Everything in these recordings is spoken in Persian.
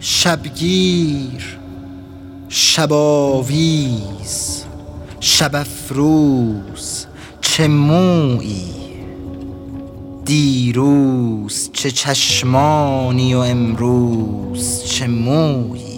شبگیر، شباویز، شب افروز، چه مویی، دیروز چه چشمانی و امروز چه مویی.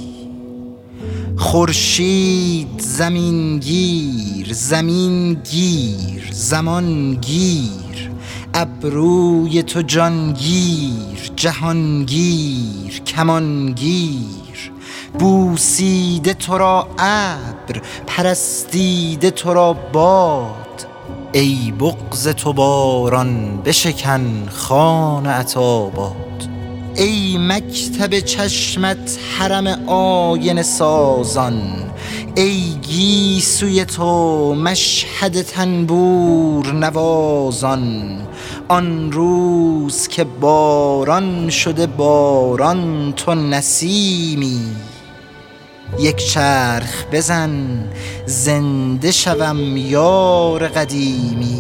خورشید زمین گیر، زمین گیر، زمان گیر، ابروی تو جانگیر، جهانگیر، کمانگیر. بوسیده تو را ابر، پرستیده تو را باد، ای بغض تو باران بشکن خوان عطاباد. ای مکتب چشمت حرم آینه سازان، ای گیسوی تو مشهد تنبور نوازان. آن روز که باران شده باران تو نسیمی، یک چرخ بزن زنده شوم یار قدیمی.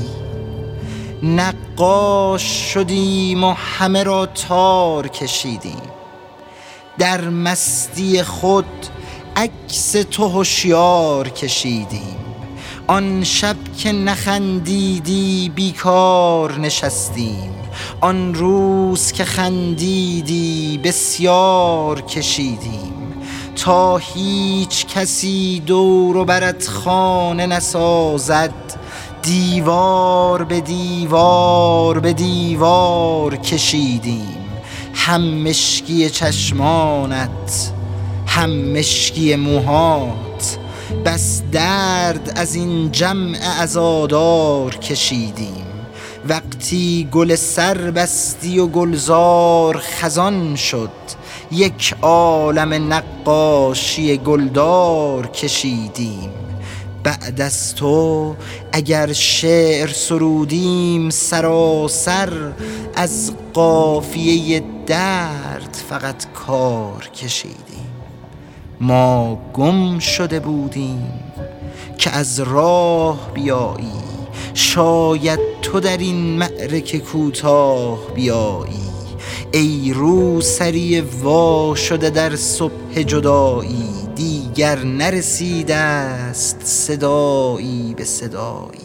نقاش شدیم و همه را تار کشیدیم، در مستی خود عکس تو هوشیار کشیدیم. آن شب که نخندیدی بیکار نشستیم، آن روز که خندیدی بسیار کشیدیم. تا هیچ کسی دور و برت خانه نسازد، دیوار به دیوار به دیوار کشیدیم. هم مشکی چشمانت هم مشکی موهات، بس درد از این جمع عزادار کشیدیم. وقتی گل سر بستی و گلزار خزان شد، یک عالم نقاشی گلدار کشیدیم. بعد از تو اگر شعر سرودیم سراسر، از قافیه درد فقط کار کشیدیم. ما گم شده بودیم که از راه بیایی، شاید تو در این معرکه کوتاه بیایی. ای روسری وا شده در صبح جدایی، دیگر نرسیده است صدایی به صدایی.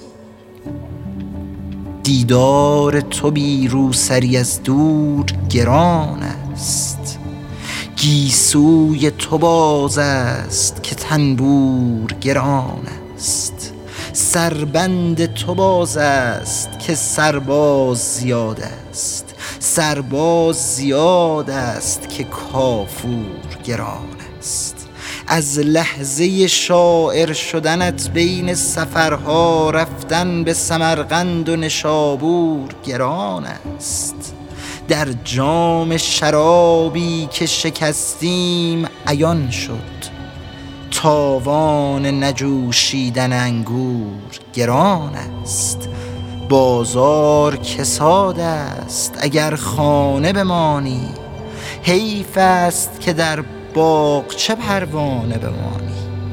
دیدار تو بی روسری از دور گران است، گیسوی تو باز است که تنبور گران است. سربند تو باز است که سرباز زیاد است، سرباز زیاد است که کافور گران است. از لحظه شاعر شدنت بین سفرها رفتن به سمرقند و نشابور گران است. در جام شرابی که شکستیم عیان شد، تاوان نجوشیدن انگور گران است. بازار کساد است اگر خانه بمانی، حیف است که در باغچه پروانه بمانی.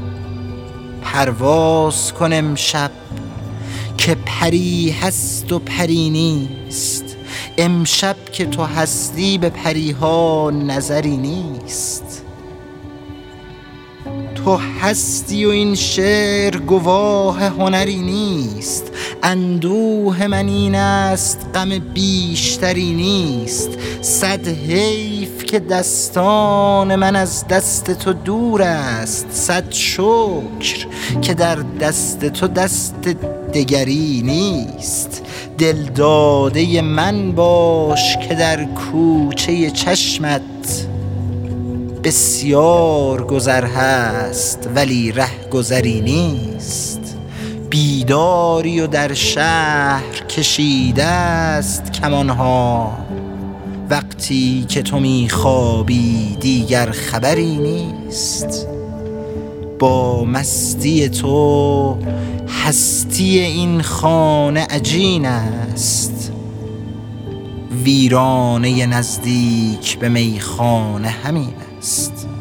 پرواز کن امشب که پری هست و پری نیست، امشب که تو هستی به پریها نظری نیست. تو هستی و این شعر گواه هنری نیست، اندوه من این است غم بیشتری نیست. صد حیف که دستان من از دست تو دور است، صد شکر که در دست تو دست دگری نیست. دل داده من باش که در کوچه چشمت بسیار گذر هست ولی ره گذری نیست. بیداری و در شهر کشیده است کمانها، وقتی که تو میخوابی دیگر خبری نیست. با مستی تو هستی این خانه عجین است، ویرانه نزدیک به میخانه همین است.